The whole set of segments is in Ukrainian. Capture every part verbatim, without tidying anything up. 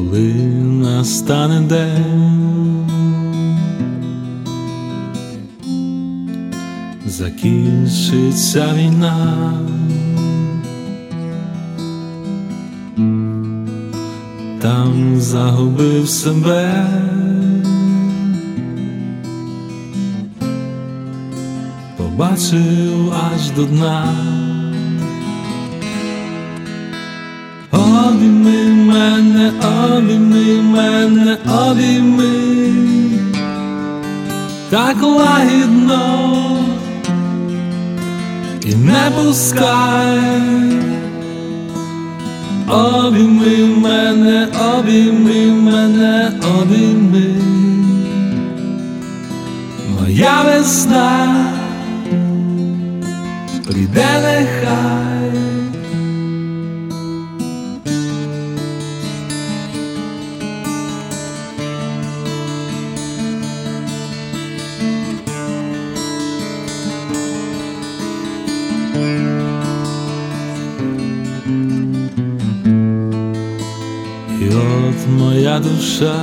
коли настане день, закінчиться війна, там загубив себе, побачив аж до дна. Обійми мене, обійми мене, обійми, так лагідно і не пускай. Обійми мене, обійми мене, обійми, моя весна прийде нехай. І от моя душа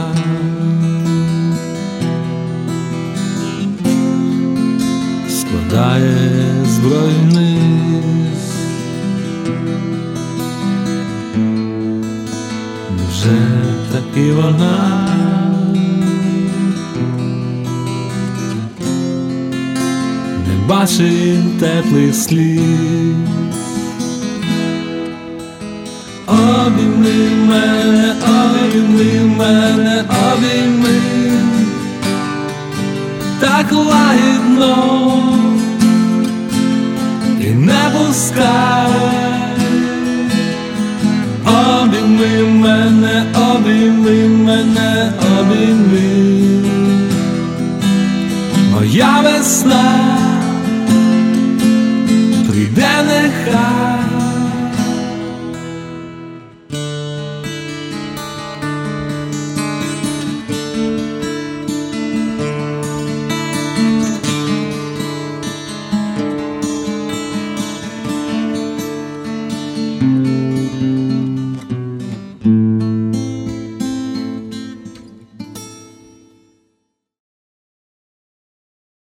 складає зброю вниз. Невже таки вона не бачить теплих сліз? Обійми мене, обійми мене, обійми, так лагідно і не пускай. Обійми мене, обійми мене, обійми, моя весна прийде нехай.